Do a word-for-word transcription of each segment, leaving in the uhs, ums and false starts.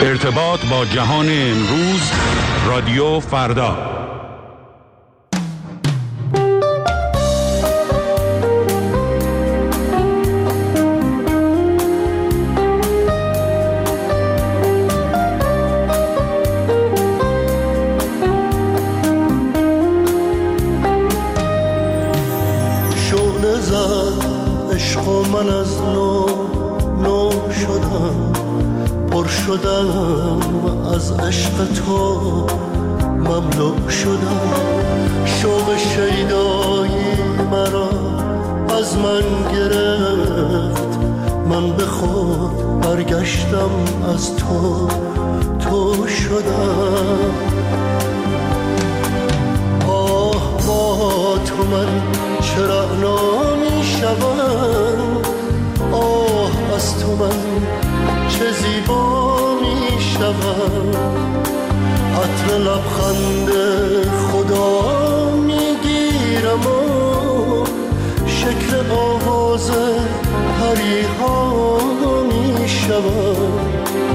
ارتباط با جهان امروز، رادیو فردا. شعله زد عشق و من از نو نو شدم، پر شدم از عشق تو، مملو شدم. شوق شیدایی مرا از من گرفت، من به خود برگشتم از تو، تو شدم. آه با تو من چرا نمی شوم، آه از تو من چه زیبا می شوم. عطر لبخند خدا می گیرم و شکل آواز پریها می شوم.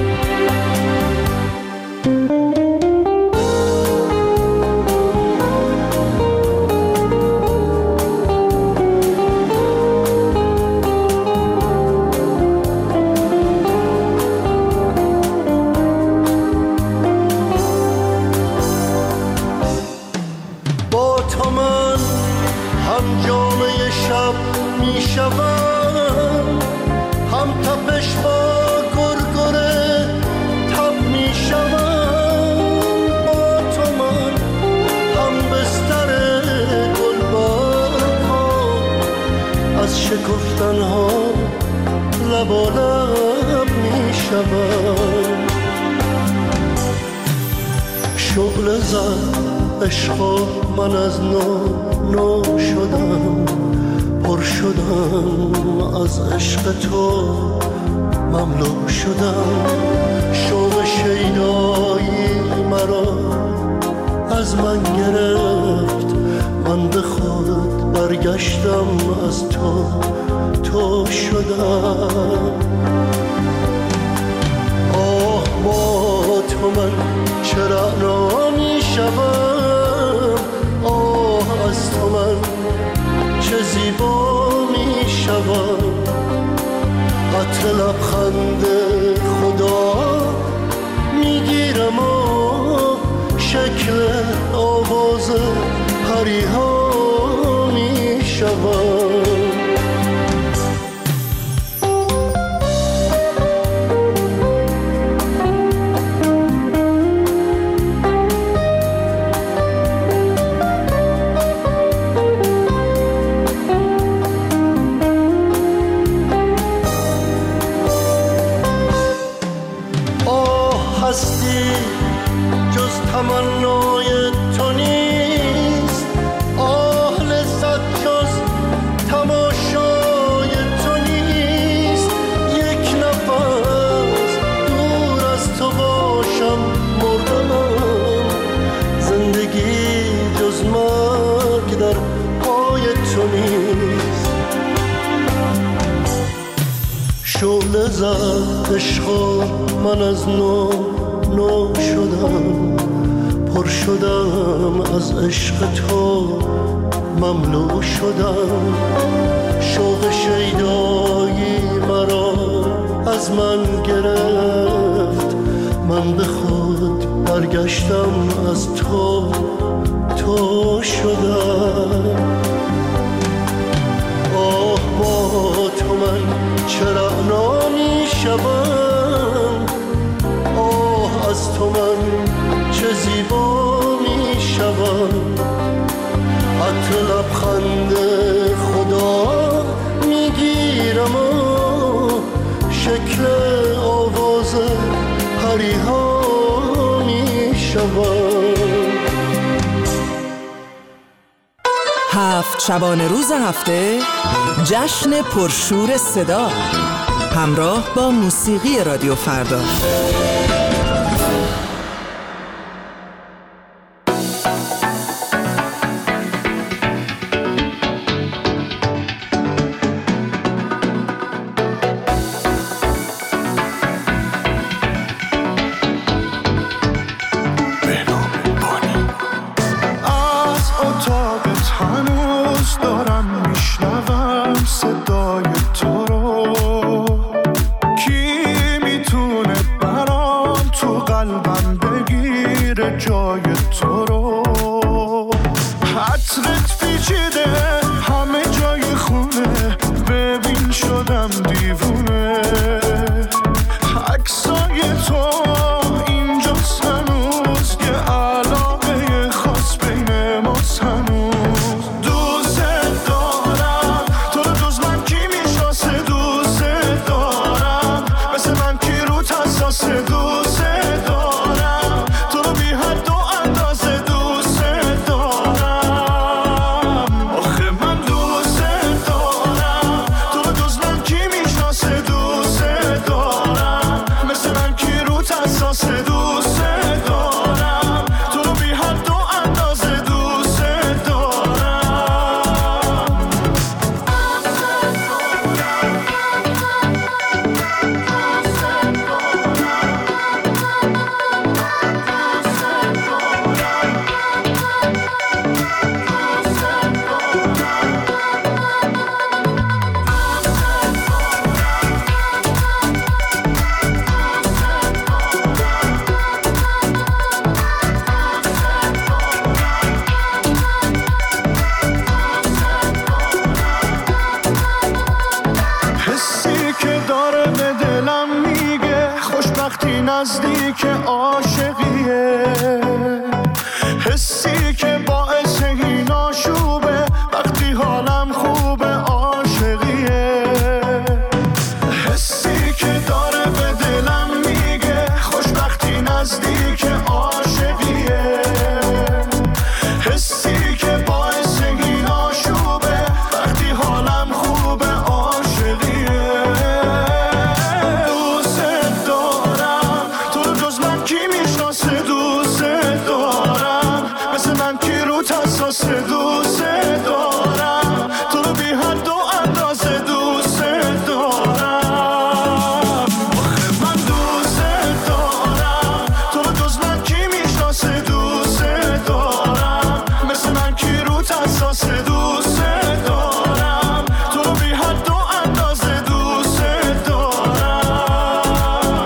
هم تپش با گرگره تب می شوم. با تو من هم بستر گلبرگ ها، از شکفتن ها لب و لب می شوم. شعله زد عشق و من از نو نو شدم، پر شدم از عشق تو، مملو شدم. شوق شیدایی مرا از من گرفت، من به خود برگشتم از تو، تو شدم. آه با تو من چرا نمی شوم، آه از تو من چه زیبا می شوم. عطر لبخند خدا می گیرم و شکل آواز پریها می شوم. تمنای تو نیست، آه لذت جز تماشای تو نیست. یک نفس دور از تو باشم مردم، زندگی جز مرگ در پای تو نیست. شعله زد عشق و من از نو نو شدم، پر شدم از عشق تو، مملو شدم. شوق شیدایی مرا از من گرفت، من به خود برگشتم از تو، تو شدم. آه با تو من چرا نمی شوم، آه از تو من چه زیبا می شوم. عطر لبخند خدا می گیرم و شکل آواز پریها می شوم. هفت شبانه روز هفته جشن پرشور صدا، همراه با موسیقی رادیو فردا. قلبم بگیره جای تو رو. عطرت پیچیده همه جای خونه، ببین شدم دیوونه. عکسای تو اینجاست هنوز، یه علاقه خاص بین ماست هنوز. دوست دارم تو رو، جز من کی میشناسه؟ دوست دارم مثل من کی رو حساسه؟ دوست دارم تو رو بی حد و اندازه. دوست دارم آخه من دوست دارم تو رو، جز من کی میشناسه؟ دوست دارم مثل من کی رو حساسه؟ دوست دارم تو رو بی حد و اندازه. دوست حسی که داره به دلم میگه خوشبختی نزدیک عاشقیه. حسی که باعث این آشوبه وقتی حالم خوبه عاشقیه. حسی که داره به دلم میگه خوشبختی نزدیک عاشقیه. حسی که باعث این آشوبه وقتی حالم خوبه عاشقیه. دوست دارم تو رو، جز من کی میشناسه؟ دوست دارم مثل من کی رو حساسه؟ دوست دارم تو رو بی حد و اندازه. دوست دارم آخه من دوست دارم تو رو، جز من کی میشناسه؟ دوست دارم مثل من کی رو حساسه؟ دوست دارم تو رو بی حد و اندازه. دوست دارم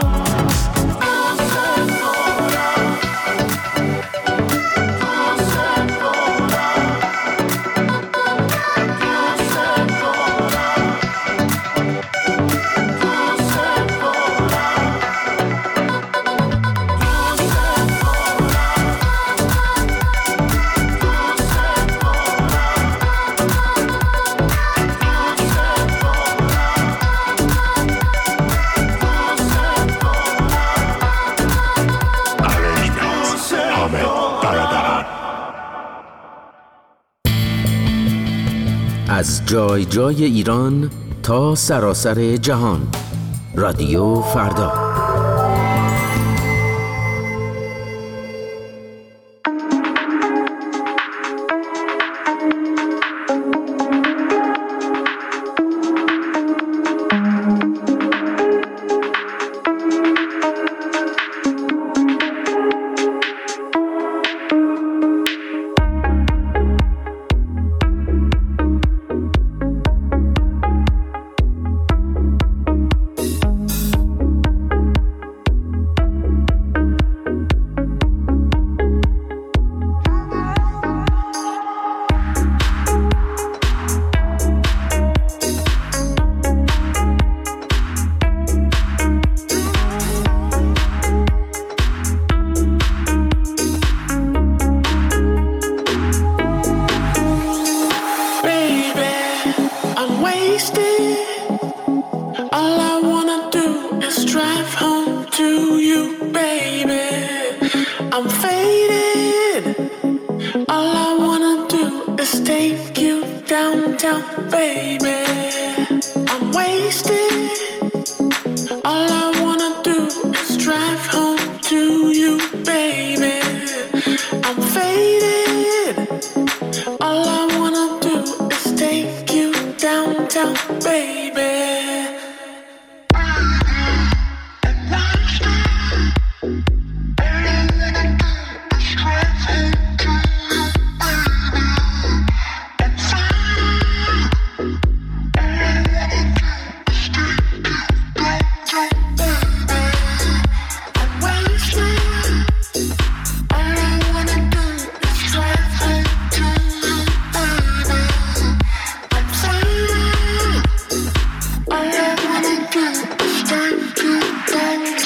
از جای جای ایران تا سراسر جهان، رادیو فردا.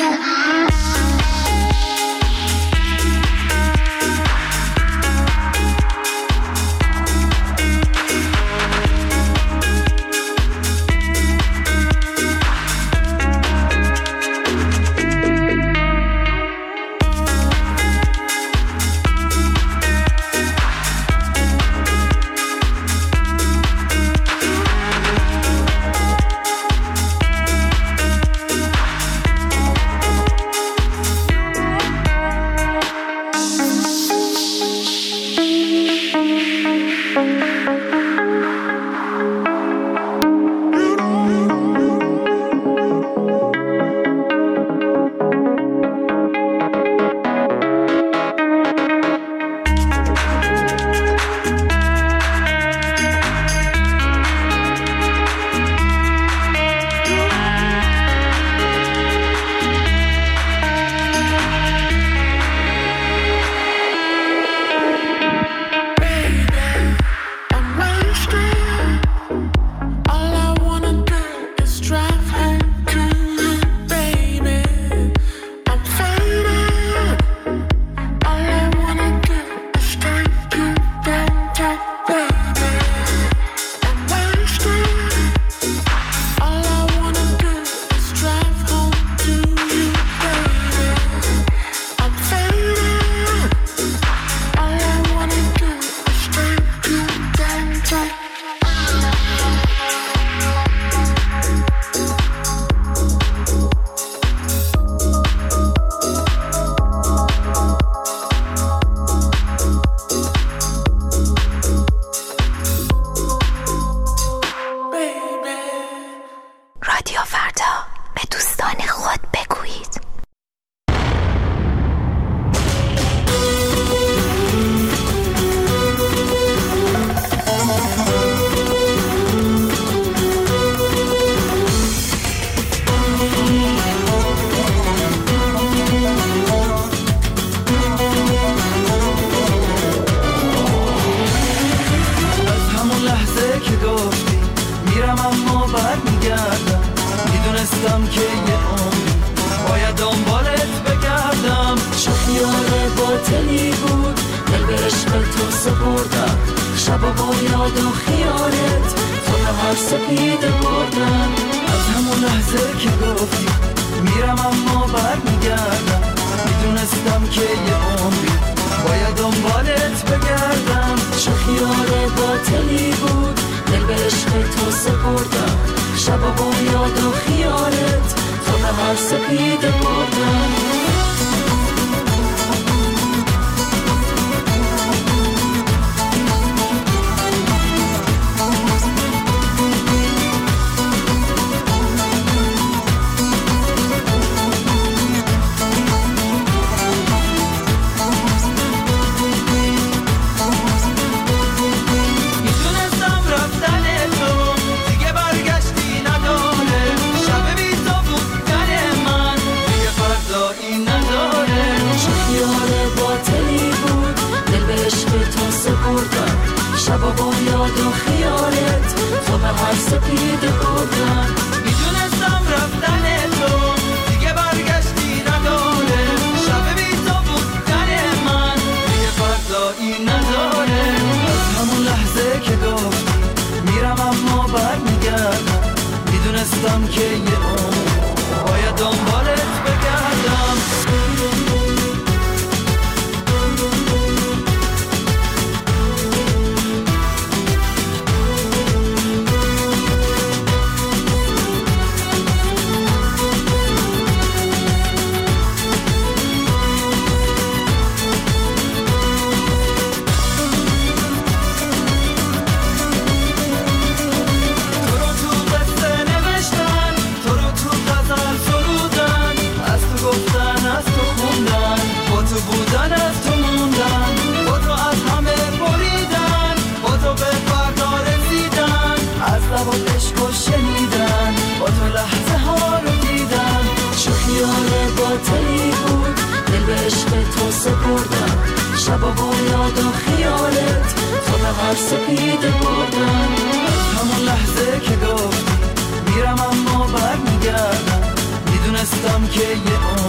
میرم اما برمیگردم، میدونستم که یه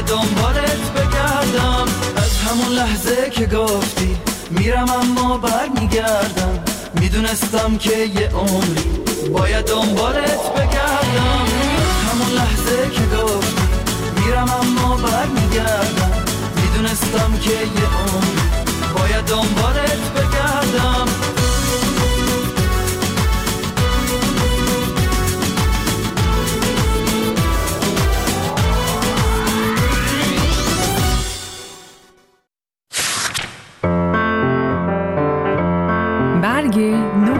باید دنبالت بگردم. از همون لحظه که گفتی میرم اما برمیگردم، میدونستم که یه عمری باید دنبالت بگردم. از همون لحظه که گفتی میرم اما برمیگردم، میدونستم که یه عمری باید دنبالت بگردم. برگ نو.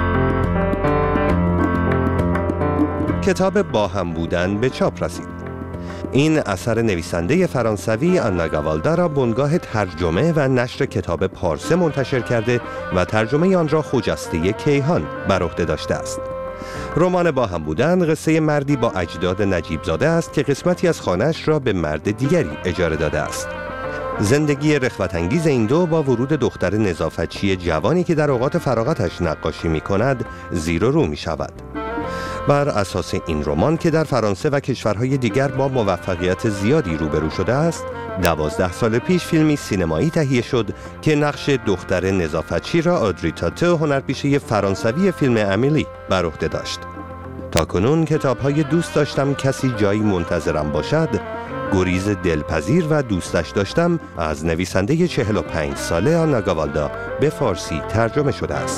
کتاب با هم بودن به چاپ رسید. این اثر نویسنده فرانسوی آنا گاوالدا را بنگاه ترجمه و نشر کتاب پارسه منتشر کرده و ترجمه آن را خجسته کیهان بر عهده داشته است. رمان با هم بودن قصه مردی با اجداد نجیب زاده است که قسمتی از خانه‌اش را به مرد دیگری اجاره داده است. زندگی رغبت‌انگیز این دو با ورود دختر نظافتچی جوانی که در اوقات فراغتش نقاشی می‌کند زیر و رو می‌شود. بر اساس این رمان که در فرانسه و کشورهای دیگر با موفقیت زیادی روبرو شده است، دوازده سال پیش فیلمی سینمایی تهیه شد که نقش دختر نظافتچی را آدری تاتو، هنرپیشه فرانسوی فیلم امیلی، بر عهده داشت. تاکنون کتاب‌های دوست داشتم کسی جایی منتظرم باشد، گریز دلپذیر و دوستش داشتم از نویسنده چهل و پنج ساله آنا گاوالدا به فارسی ترجمه شده است.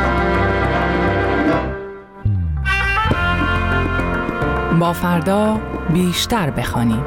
با فردا بیشتر بخوانیم.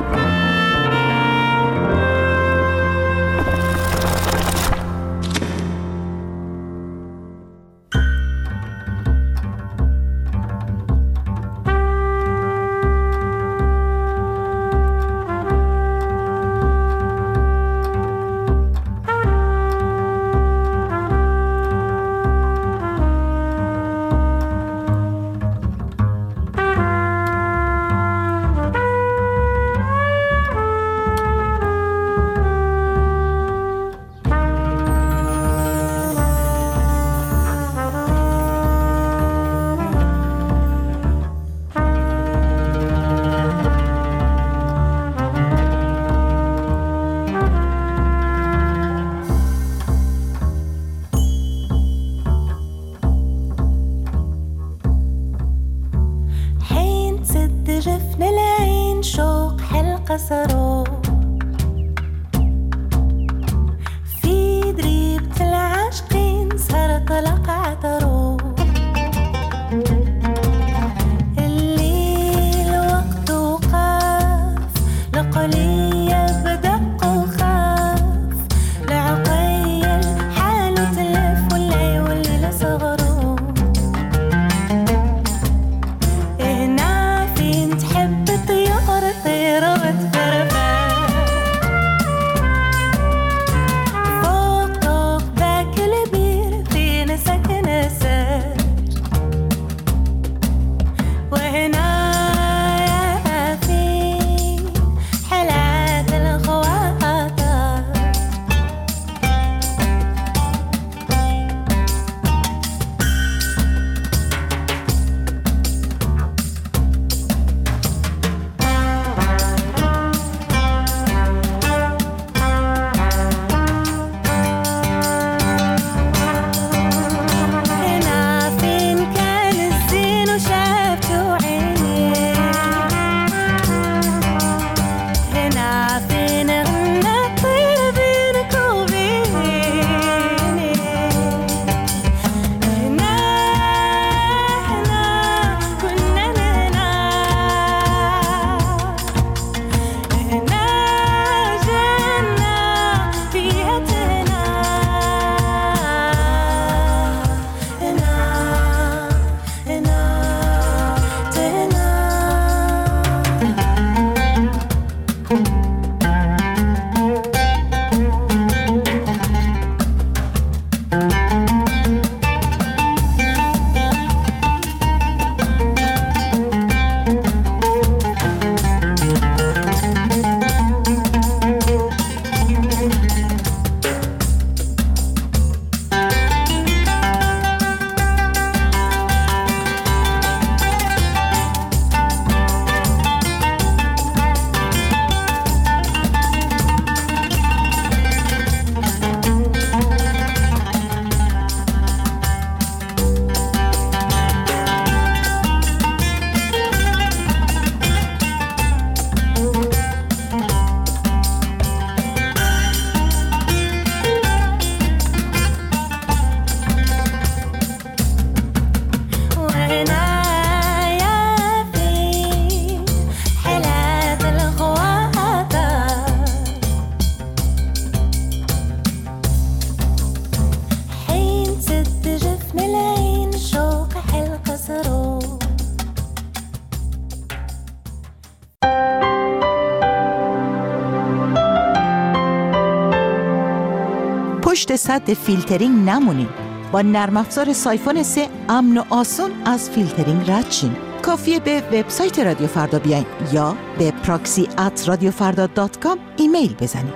پشت سد فیلترینگ نمونین. با نرم افزار سایفون سه امن و آسون از فیلترینگ رد شین. کافیه به وبسایت رادیو فردا بیاین یا به پراکسی ات رادیو فردا دات کام ایمیل بزنین.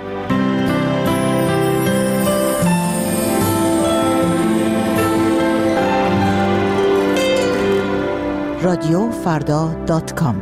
رادیو فردا دات کام.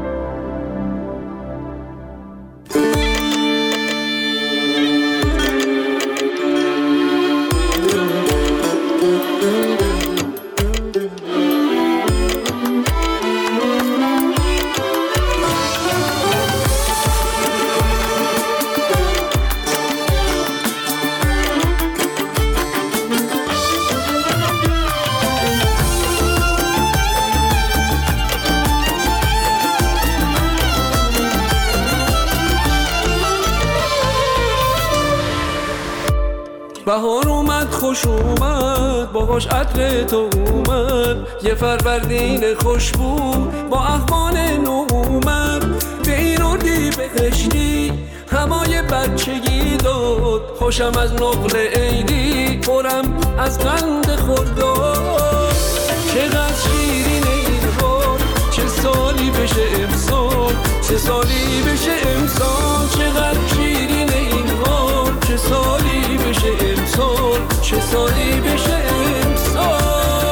بهار اومد خوش اومد باهاش عطر تو اومد، یه فروردین خوشبو با احوال نو اومد. به این اردی بهشتی همای بچگی داد، خوشم از نقل عیدی پرم از قند خرداد. چقدر شیرین این حال، چه سالی بشه امسال، چه سالی بشه امسال. چقدر شیرین این حال، چه سالی بشه امسال، چه سالی بشه امسال.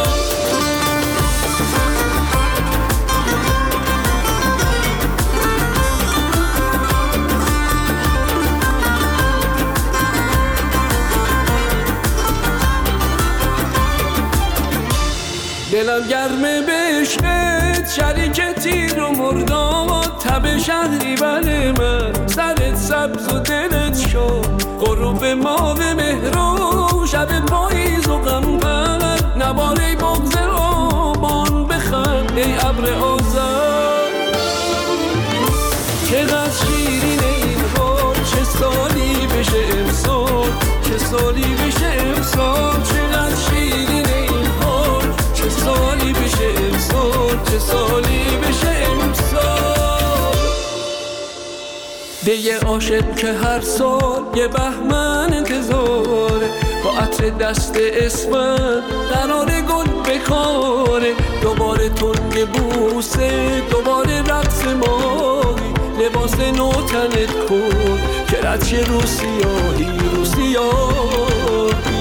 دلم گرمه بهشت شریک تیر و مرداد، تب شهری بله من سرت سبز و دلت شد. غروب ماه مهرو شب پاییز و غمبر، نباره بغض آبان بخند ای ابر آذر. چقدر شیرین این حال، چه سالی بشه امسال، چه سالی بشه امسال. چقدر شیرین این حال، چه سالی بشه امسال، چه سالی بشه امسال. دیگه عاشق که هر سال یه بهمن انتظاره، با عطر دست اسمن قرار گل بکاره. دوباره تنگ بوسه، دوباره رقص ماهی، لباس نو تنت کن که رد شه رو سیاهی رو سیاهی.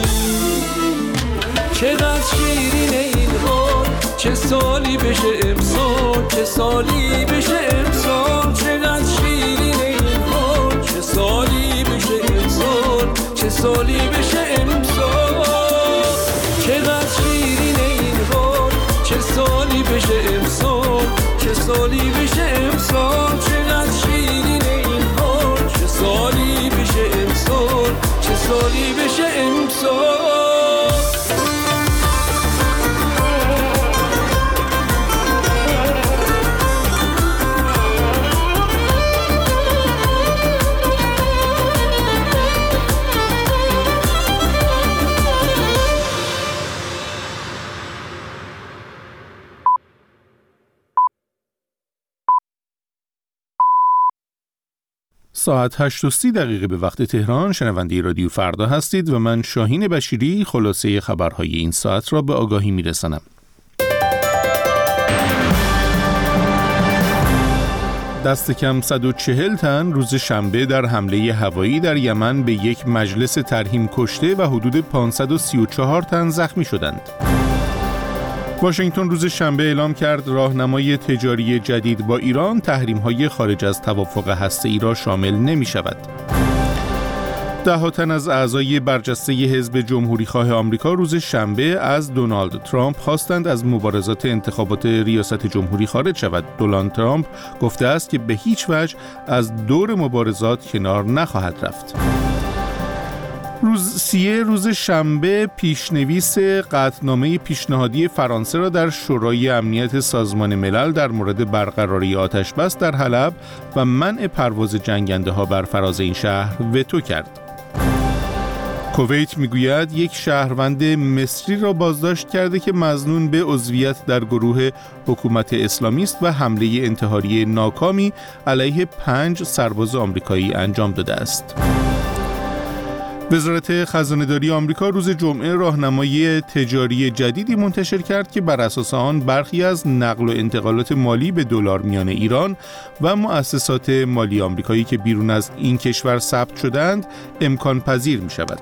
چقدر شیرین این حال، چه سالی بشه امسال، چه سالی بشه امسال. چقدر شیرین این حال، چه سالی بشه امسال، چه سالی بشه امسال. چقدر شیرین این حال، چه سالی بشه امسال، چه سالی بشه امسال. چقدر شیرین این حال، چه سالی بشه امسال، چه سالی بشه امسال. ساعت هشت و سی دقیقه به وقت تهران. شنونده رادیو فردا هستید و من شاهین بشیری خلاصه خبرهای این ساعت را به آگاهی میرسانم. دست کم صد و چهل تن روز شنبه در حمله هوایی در یمن به یک مجلس ترحیم کشته و حدود پانصد و سی و چهار تن زخمی شدند. واشنگتن روز شنبه اعلام کرد راهنمای تجاری جدید با ایران تحریم‌های خارج از توافق هسته‌ای را شامل نمی‌شود. ده ها تن از اعضای برجسته حزب جمهوریخواه آمریکا روز شنبه از دونالد ترامپ خواستند از مبارزات انتخابات ریاست جمهوری خارج شود. دونالد ترامپ گفته است که به هیچ وجه از دور مبارزات کنار نخواهد رفت. روز سیه روز شنبه پیشنویس قطعنامه پیشنهادی فرانسه را در شورای امنیت سازمان ملل در مورد برقراری آتش بس در حلب و منع پرواز جنگنده ها بر فراز این شهر وتو کرد. کویت میگوید یک شهروند مصری را بازداشت کرده که مظنون به عضویت در گروه حکومت اسلامی است و حمله انتحاری ناکامی علیه پنج سرباز آمریکایی انجام داده است. وزارت خزانه‌داری آمریکا روز جمعه راهنمایی تجاری جدیدی منتشر کرد که بر اساس آن برخی از نقل و انتقالات مالی به دلار میان ایران و مؤسسات مالی آمریکایی که بیرون از این کشور ثبت شدند امکان پذیر می شود.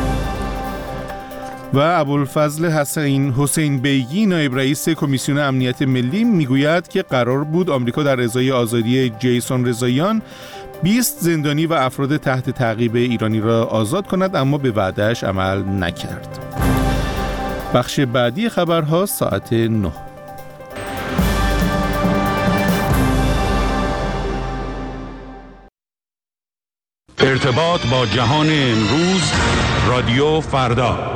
و ابوالفضل حسین حسین بیگی نایب رئیس کمیسیون امنیت ملی میگوید که قرار بود آمریکا در ازای آزادی جیسون رضاییان بیست زندانی و افراد تحت تعقیب ایرانی را آزاد کند، اما به وعده‌اش عمل نکرد. بخش بعدی خبرها ساعت نه. ارتباط با جهان امروز، رادیو فردا.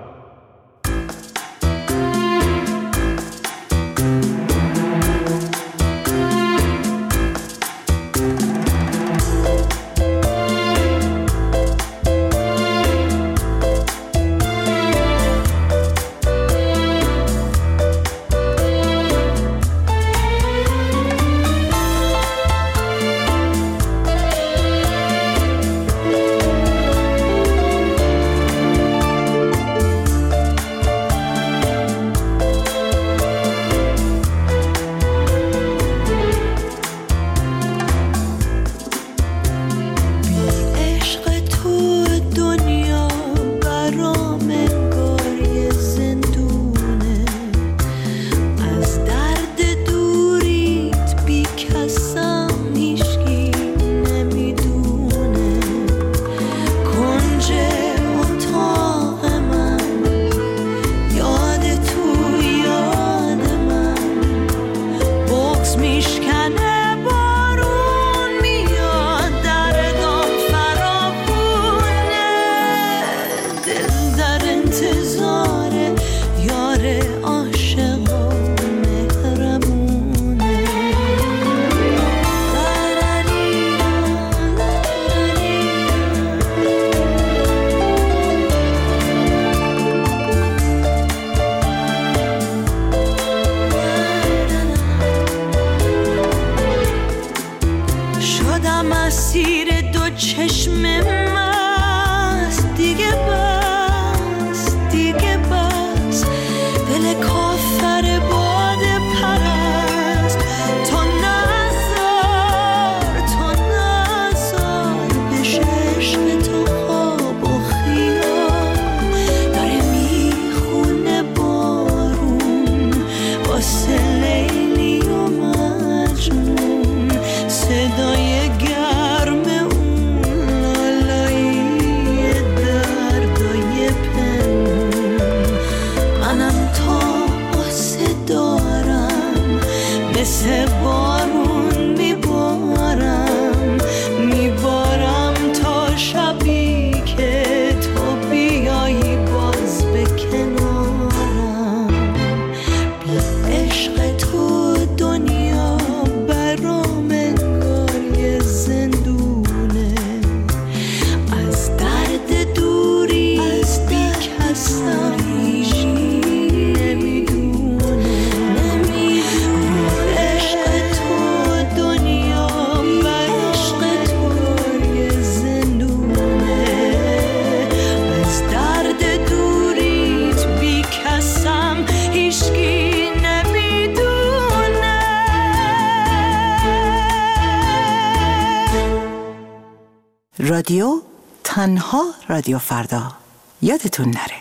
رادیو تنها رادیو فردا، یادتون نره.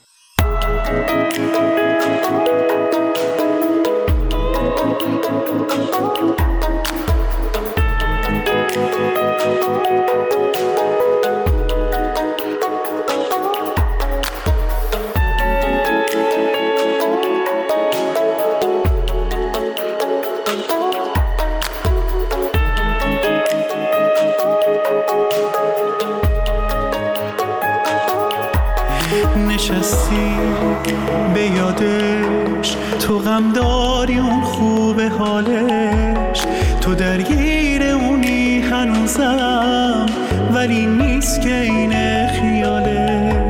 نشستی به یادش، تو غم داری اون خوب حالش، تو درگیر اونی هنوزم، ولی نیست که این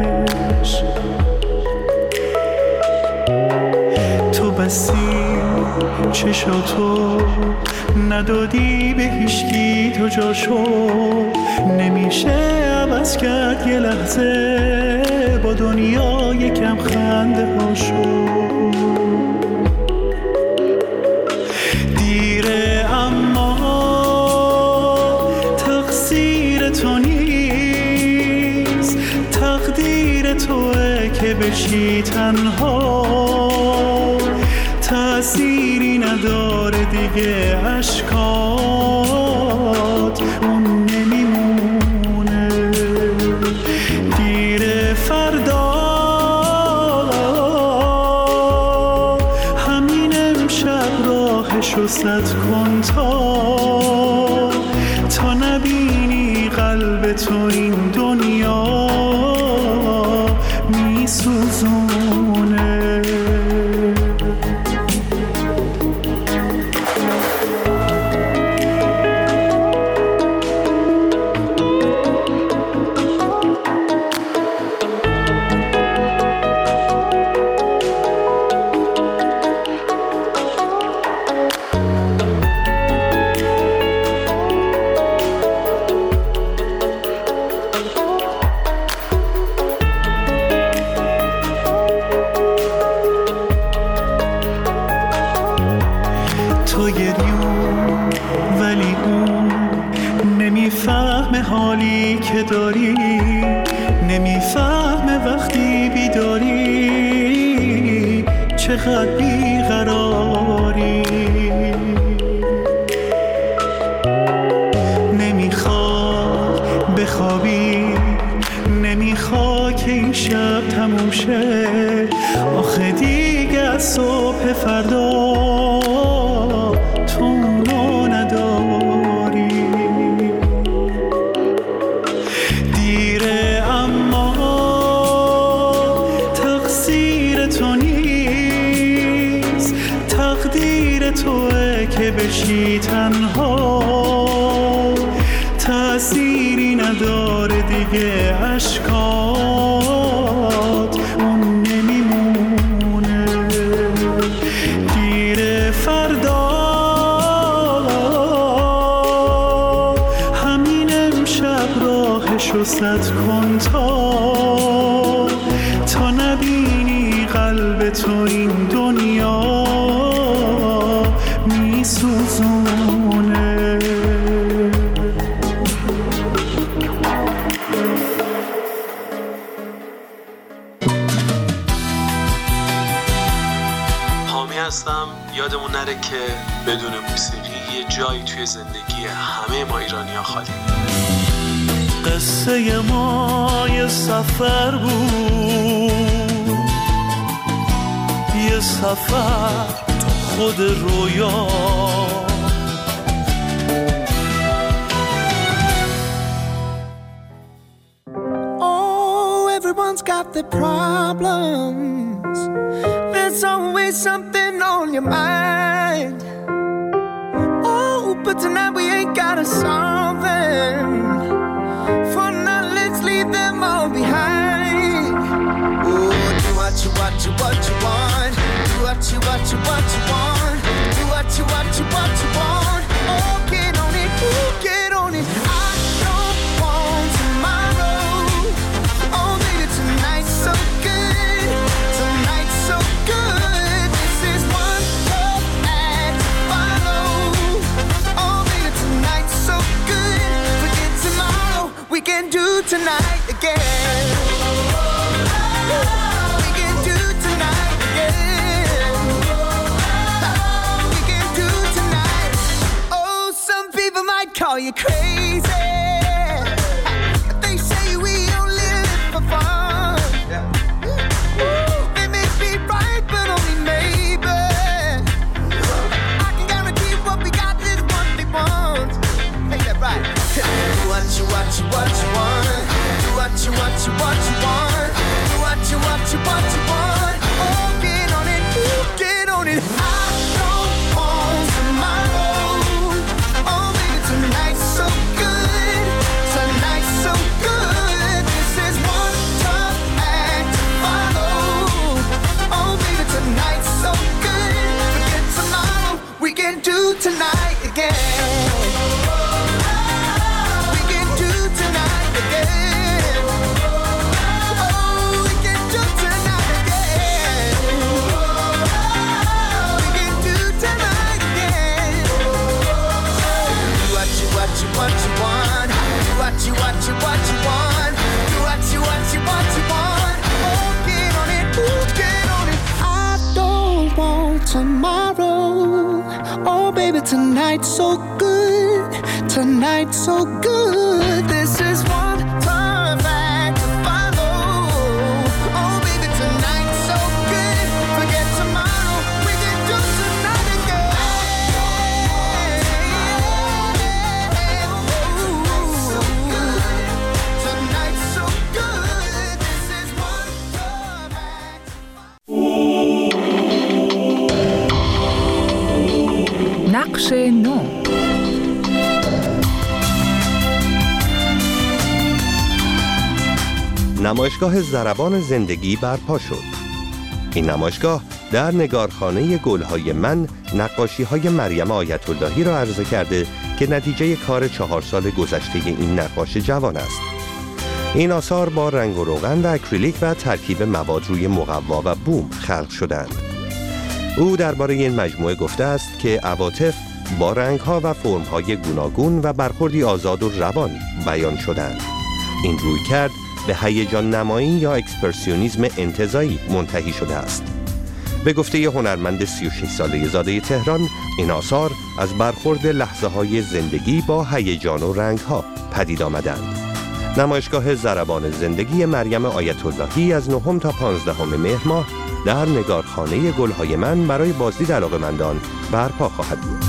خیالش. تو بسی چشاتو ندادی به هیچکی تو جاشو، نمیشه عوض کرد یه لحظه با دنیا یکم خنده هاشو. دیره اما تقصیر تو نیست، تقدیر توه که بشی تنها، تأثیری نداره دیگه اشکات اون نمیمونه. دیر فردا همین امشب راهشو سد کن تا تا نبینی قلب تو این دنیا میسوزونه. حالی که داری نمیفهمه وقتی بیداری چقدر بیقراری. نمیخواد بخوابی، نمیخواد که این شب تموم شه، آخه دیگه از صبح فردا تو اونو نداری. توه که بشی تنها، تأثیری نداره دیگه اشکات اون نمیمونه. دیر فردا همین امشب راهشو سد کن تا تا نبینی قلب تو این دنیا میسوزونه. حامی هستم. یادمون نره که بدون موسیقی یه جایی توی زندگی همه ما ایرانی‌ها خالی. قصه ما یه سفر بود، یه سفر خود رویا. Oh, everyone's got their problems. There's always something on your mind. Oh, but tonight we ain't gotta solve them. For now, let's leave them all behind. Oh, do what you, what you, what you want. Do what you, what you, what you want. Do what you, what you, what you want. Oh, get on it, oh, get on it. I don't want tomorrow. Oh, baby, tonight's so good. Tonight's so good. This is one love act to follow. Oh, baby, tonight's so good. Forget tomorrow. We can do tonight again. We can do tonight again. We can do tonight. Oh, some people might call you crazy. They say we only live for fun. They may be right, but only maybe. I can guarantee what we got is what they want. Ain't that right? Do what you, what you, what you want. Do what you, what you, what you want. Do what you, what you, what you want. Oh, get on it, ooh, get on it. I don't want tomorrow. Oh, baby, tonight's so good. Tonight's so good. This is one time. tonight so good, tonight so good. This is one perfect to follow. Oh baby, tonight so good. Forget tomorrow, we can do tonight again. So good, tonight so good. This is one perfect. نقش نو. نمایشگاه ضربان زندگی برپا شد. این نمایشگاه در نگارخانه گلهای من نقاشی‌های مریم آیت اللهی را عرضه کرده که نتیجه کار چهار سال گذشته این نقاش جوان است. این آثار با رنگ و روغن و اکریلیک و ترکیب مواد روی مقوا و بوم خلق شدند. او درباره این مجموعه گفته است که عواطف با رنگ‌ها و فرم‌های گوناگون و برخوردی آزاد و روان بیان شدند. این رویکرد به هیجان نمایی یا اکسپرسیونیسم انتزاعی منتهی شده است. به گفته هنرمند سی و شش ساله زاده تهران، این آثار از برخورد لحظه‌های زندگی با هیجان و رنگ‌ها پدید آمدند. نمایشگاه ضربان زندگی مریم آیت اللهی از نهم تا پانزدهم مهر ماه در نگارخانه گلهای من برای بازدید علاقه‌مندان برپا خواهد بود.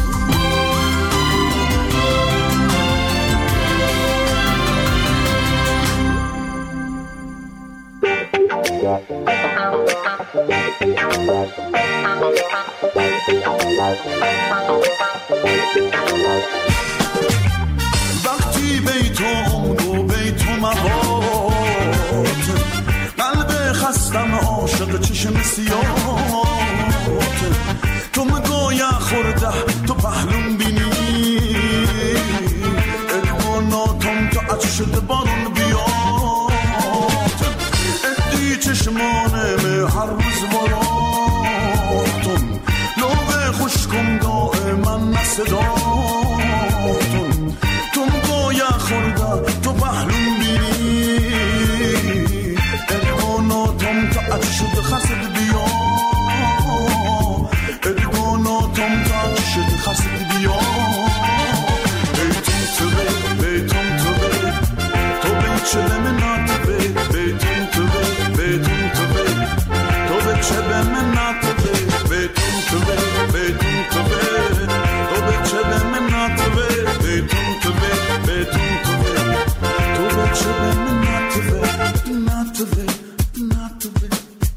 وقتی بیتم گو بیتم موات قلب خستم عاشق چشم سیاهات تو مگویا خورده تو پهلون بینی ادواناتم تو عطش شده بارون بیاد ادی چشمانم هر روز مراتم لوه خوشکم دائما نصداتم تو مگویا خورده تو پهلون بینی ادواناتم تو عطش شده خسد بیاد ادواناتم تو عطش شده خسد بیاد بیتم تو بی بیتم تو بی تو بی چه من ناتبه بیتم تو بی بیتم تو بی تو بی چه من ناتبه بیتم تو بی بیتم تو بی تو بی چه من ناتبه بیتم تو بی بیتم تو بی تو بی چه من ناتبه ناتبه ناتبه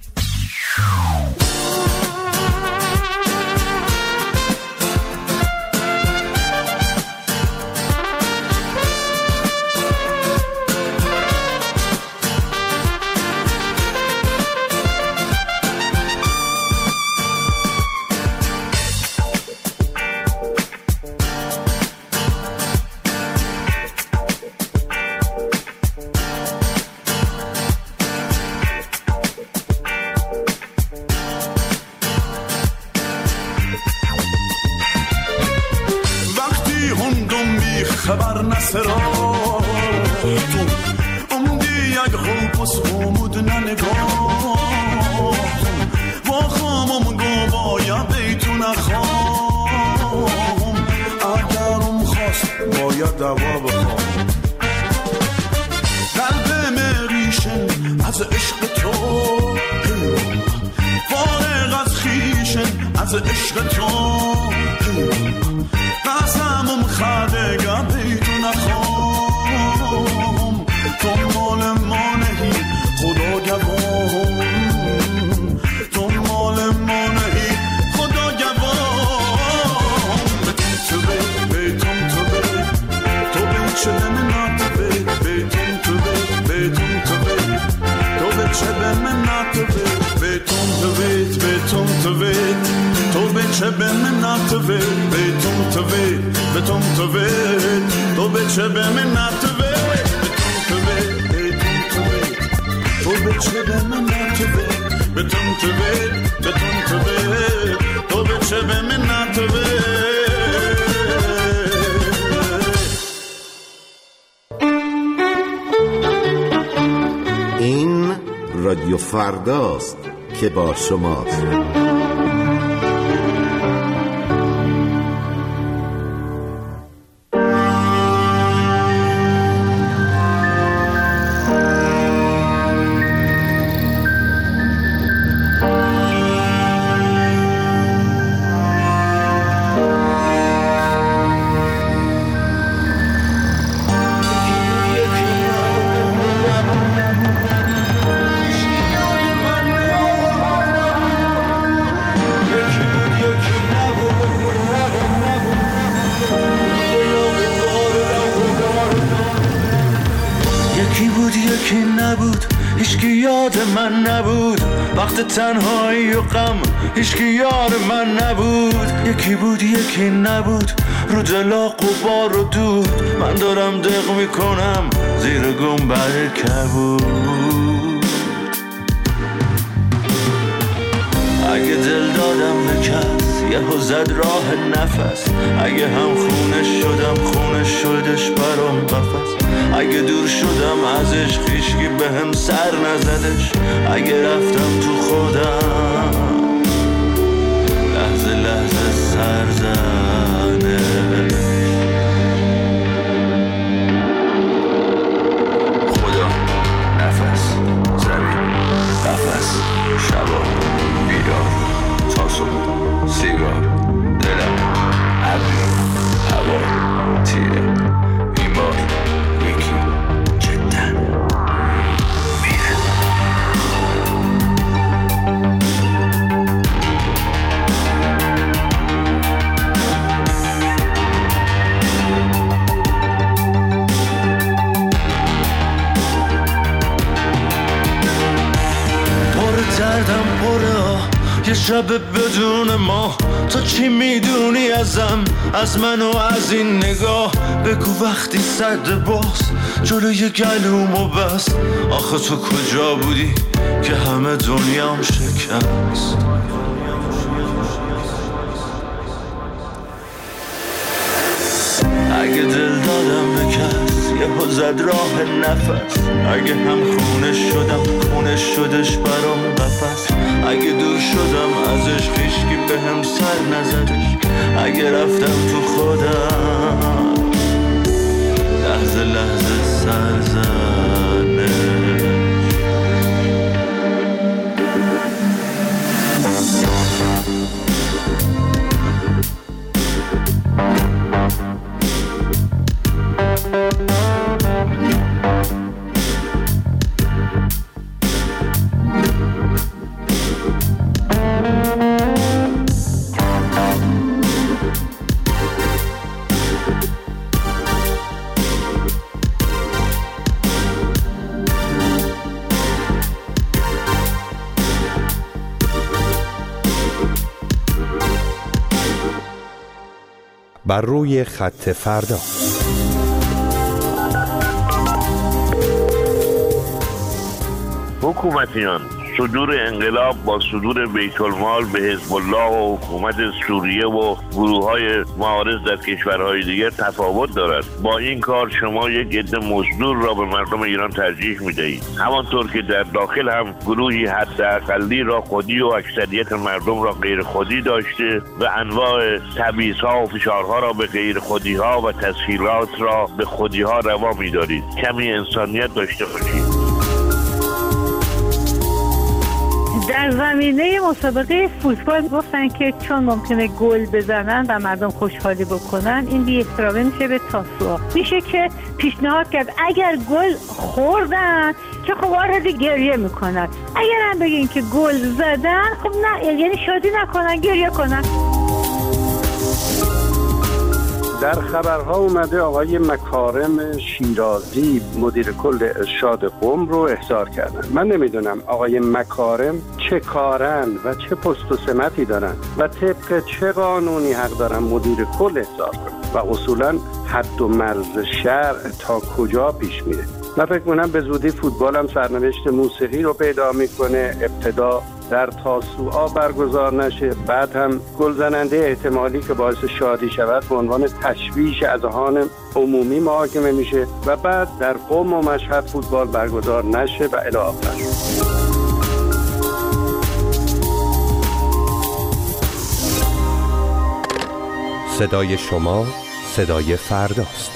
خبر نسراتون امدی یک خوبس خومود ننگاتون با خامم گو بایا بیتون اخوام اگرم خواست باید دوا بخوام قلب مریشن از عشق تو فارغ از خیشن از عشق تو قسمم خدگا بیتون اخوام تو مال ما نهی خدا گوام تو مال ما نهی خدا گوام بیتون تو بی بیتون تو بی تو بی چه من ناتبه بیتون تو بی بیتون تو بی تو بی چه من ناتبه بیتون تو بی بیتون تو بی تو به چه به من ناتوه بیتون توه بیتون توه تو به چه به من ناتوه بیتون توه تو به چه به من ناتوه بیتون توه بیتون توه تو به چه به من ناتوه. این رادیو فرداست که با شماست. یکی نبود، هیچکی یاد من نبود. وقت تنهایی و غم هیچکی یار من نبود. یکی بود یکی نبود، رو دلا غبار و دود. من دارم دق میکنم زیر گنبد کبود. اگه دل دادم به کس یهو زد راه نفس. اگه هم خونش شدم خونش شدش برام قفس. اگه دور شدم ازش هیچکی به هم سر نزدش. اگه رفتم تو خودم لحظه لحظه سر زنش. خدا، نفس، زمین، قفس، شبا، بیدار، تا صبح، سیگار، دلم، ابری، هوا، تیره، بیمار، یکی، جدا میره. پر دردم پره، یه شب بدون ما. تو چی میدونی ازم، از من و از این نگاه؟ بگو وقتی صد باز جلوی گلومو بست. آخه تو کجا بودی که همه دنیام شکست؟ اگه دل دادم به کس یهو زد راه نفس. اگه هم خونش شدم خونش شدش برام قفس. اگه دور شدم ازش هیچکی به هم سر نزدش. اگه رفتم تو خودم لحظه لحظه سر زنش. بر روی خط فردا. حکومتیان صدور انقلاب با صدور بیت المال به حزب الله و حکومت سوریه و گروه‌های معارض در کشورهای دیگر تفاوت دارد. با این کار شما یک عده مزدور را به مردم ایران ترجیح می‌دهید، همانطور که در داخل هم گروهی حداقلی را خودی و اکثریت مردم را غیر خودی داشته و انواع تبعیض‌ها و فشارها را به غیر خودی‌ها و تسهیلات را به خودی‌ها روا می‌دارید. کمی انسانیت داشته باشید. در زمینه مسابقه فوتبال گفتن که چون ممکنه گل بزنن و مردم خوشحالی بکنن این بی احترامی میشه به تاسوعا. میشه که پیشنهاد کرد اگر گل خوردن که خب آردی گریه میکنن، اگر هم بگین که گل زدن خب نه، یعنی شادی نکنن، گریه کنن. در خبرها اومده آقای مکارم شیرازی مدیر کل ارشاد قم رو احضار کردن. من نمیدونم آقای مکارم چه کارن و چه پست و سمتی دارن و طبق چه قانونی حق دارن مدیر کل احضار کنن و اصولا حد و مرز شرع تا کجا پیش میره. من فکر کنم به زودی فوتبال هم سرنوشت موسیقی رو پیدا میکنه، ابتدا در تاسوعا برگزار نشه، بعد هم گلزننده احتمالی که باعث شادی شود به عنوان تشویش اذهان عمومی محاکمه میشه و بعد در قم و مشهد فوتبال برگزار نشه و الی آخر. صدای شما صدای فرداست.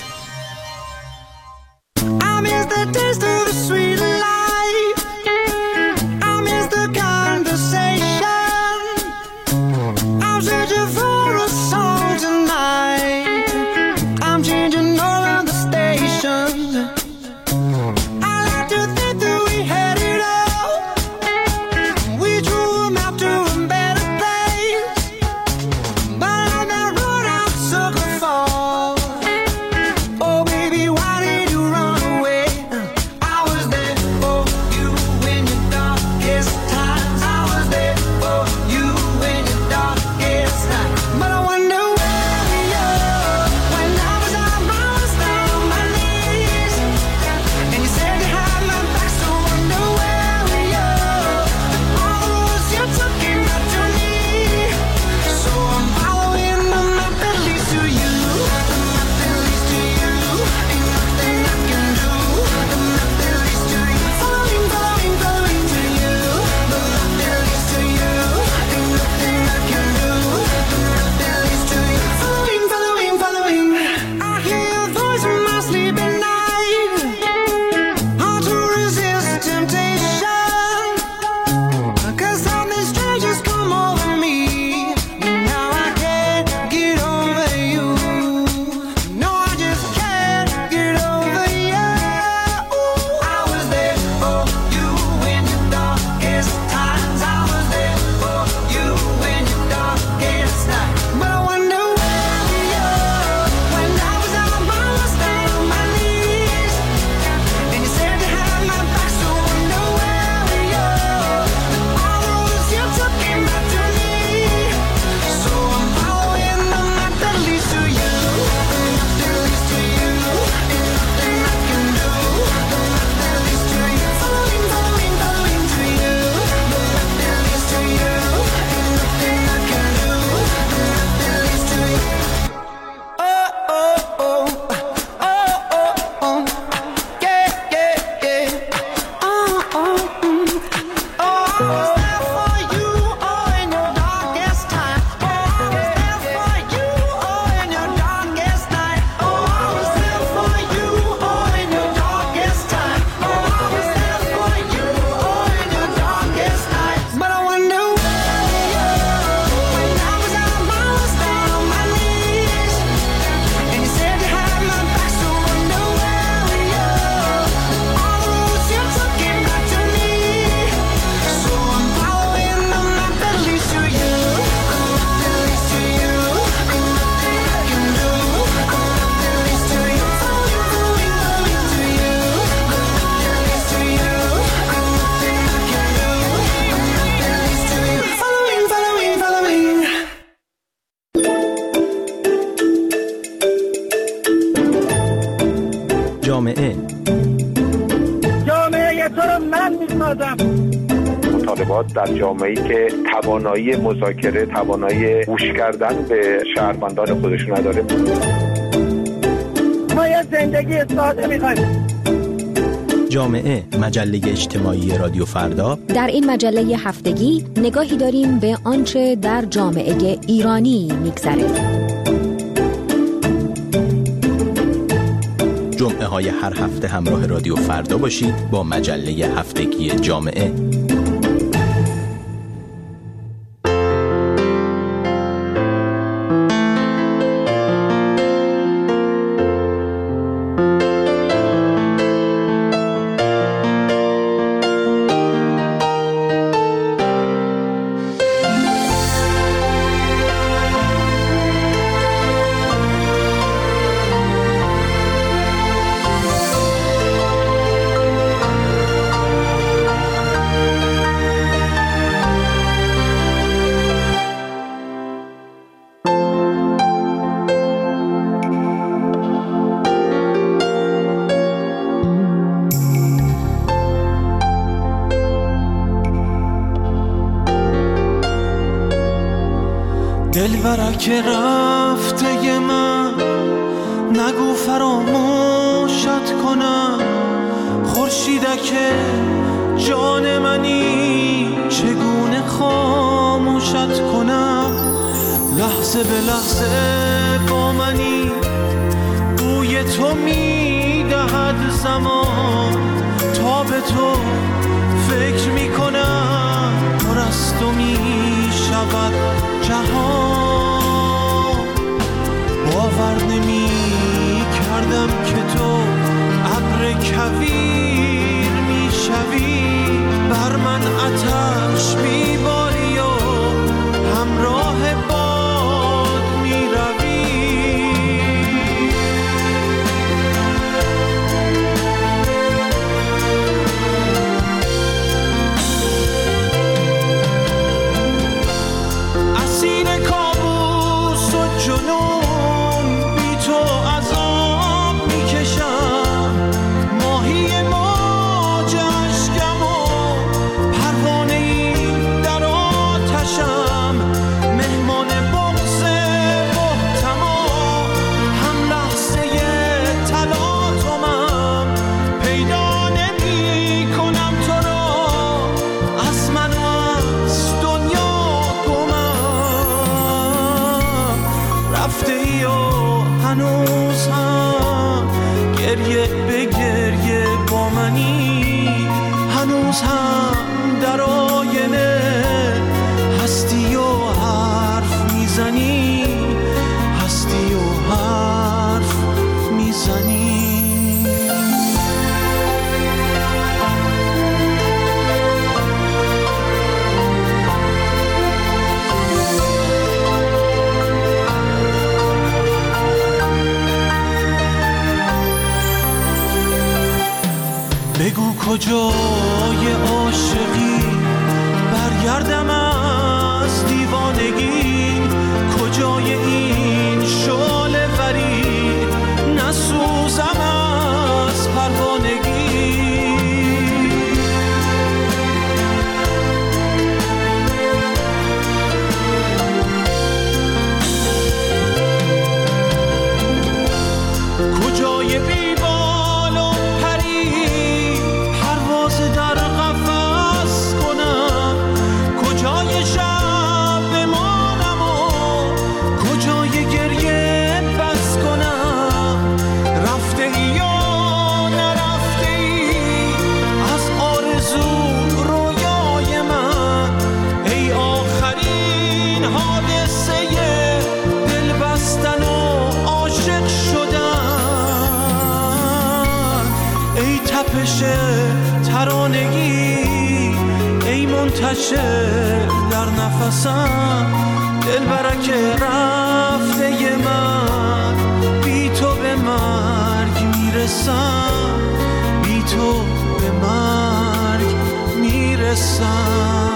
تو رو من میسازم. مطالبات در جامعه‌ای که توانایی مذاکره، توانایی گوش کردن به شهروندان خودش نداره. ما یه زندگی ساده می‌خوایم. جامعه، مجله اجتماعی رادیو فردا. در این مجله هفتگی نگاهی داریم به آنچه در جامعه ایرانی می‌گذره. جمعه های هر هفته همراه رادیو فردا باشید با مجله هفتگی جامعه. دلبرک رفته من نگو فراموشت کنم، خورشیدک جان منی چگونه خاموشت کنم، لحظه به لحظه با منی بوی تو میدهد زمان، تا به تو فکر میکنم پر از تو میشود جهان. باور نمی کردم که تو ابر کویر میشوی، بر من آتش میباری و همراه باد میروی. اسیر کابوس و جنون بی تو عذاب میکشم، ماهی موج اشکم و پروانه ای در آتشم، مهمان بغض محتما هم لحظه تلاطمم، پیدا نمی کنم تو را از من و از دنیا گمم. رفته ای و هنوز هم گریه به گریه با منی، هنوز هم در آینه هستی و حرف میزنی، هستی و حرف میزنی. بگو کجای عاشقی، برگردم از دیوانگی، کجای این شعله وری، نسوزم از پروانگی. کجای بیبال و پری، پرواز در قفس کنم، کجای شب بمانم و کجای گریه بس کنم. رفته ای یا نرفته ای از آرزو رویای من، ای آخرین حادثه دل بستن و عاشق شدن، ای تپش ترانگی، ای منتشر در نفسم. دلبرک رفته من بی تو به مرگ میرسم، بی تو به مرگ میرسم.